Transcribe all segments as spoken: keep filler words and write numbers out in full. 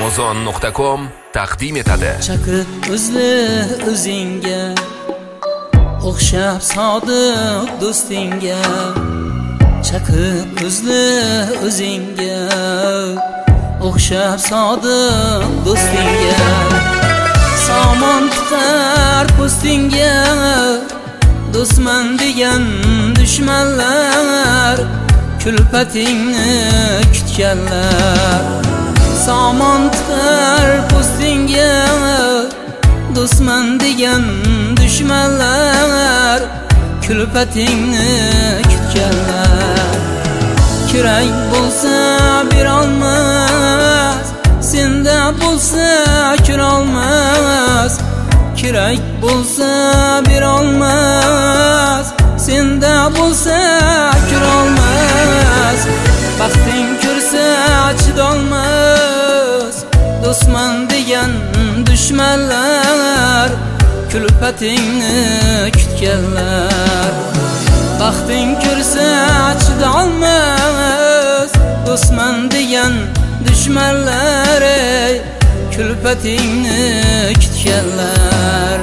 amazon nuqta com taqdim etadi. Chaqib o'zli o'zingga, o'xshab sodiq do'stingga. Chaqib o'zli o'zingga, o'xshab sodiq do'stingga. Somon tiqar postingga, do'stman degan dushmanlar kulpatingni kutganlar. Somon tiqar postingga, do'stman degan dushmanlar kulpatingni kutganlar. Kerak bo'lsa berolmas, senda bo'lsa kirolmas. Kerak bo'lsa berolmas, senda bo'lsa kirolmas. Baxting kirsa chidolmas, do'stman degan dushmanlar kulpatingni kutganlar. Baxting kirsa chidolmas, do'stman degan dushmanlar kulpatingni kutganlar.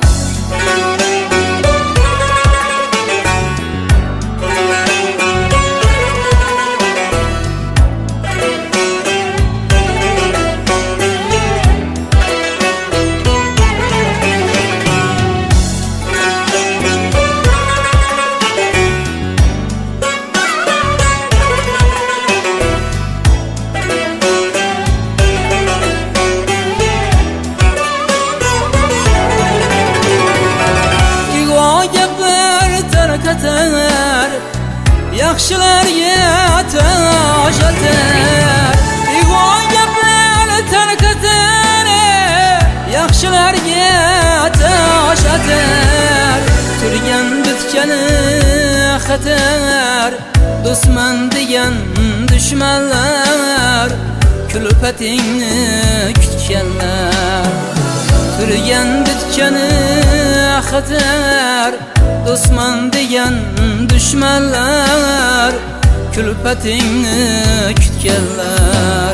Yaxshilarga tosh atar, ig'voy gaplar tarqatar. Yaxshilarga tosh atar, turgan bitgani xatar. Do'stman degan dushmanlar kulpatingni kutganlar. Turgan bitgani xatar, do'stman degan dushmanlar kulpatingni kutganlar.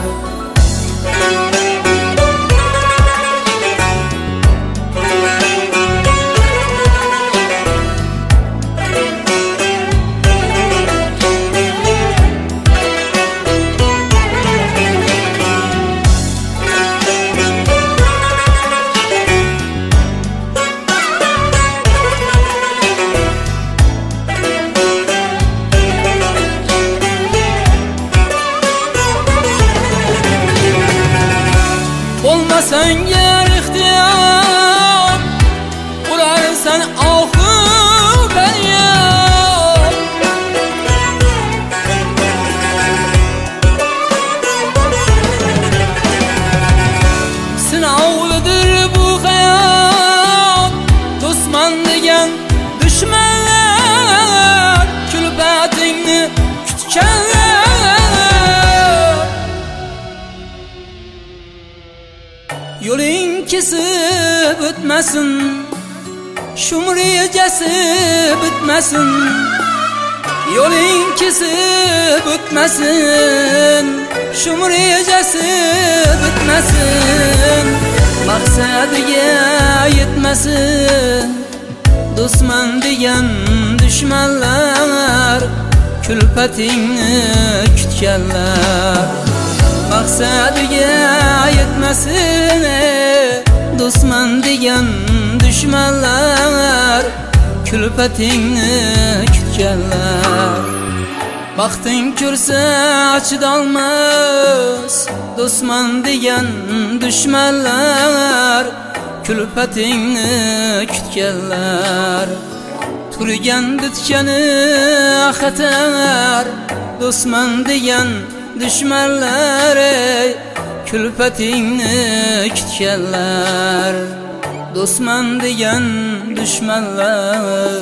Bo'lmasang yer ixtiyor, urarsan oxu beryod. Sinovlidir bu hayot, do'stman degan dushmanlar kulpatingni kutganlar. Yo'ling kesib o'tmasin, shumrejasi bitmasin. Yo'ling kesib o'tmasin, shumrejasi bitmasin. Maqsadiga yetmasin, do'stman degan dushmanlar kulpatingni kutganlar. Maqsadiga yetmasin, do'stman degan dushmanlar kulpatingni kutganlar. Baxting kirsa chidolmas, do'stman degan dushmanlar kulpatingni kutganlar. Turgan bitgani xatar, do'stman degan dushmanlar kulpatingni kutganlar. Do'stman degan dushmanlar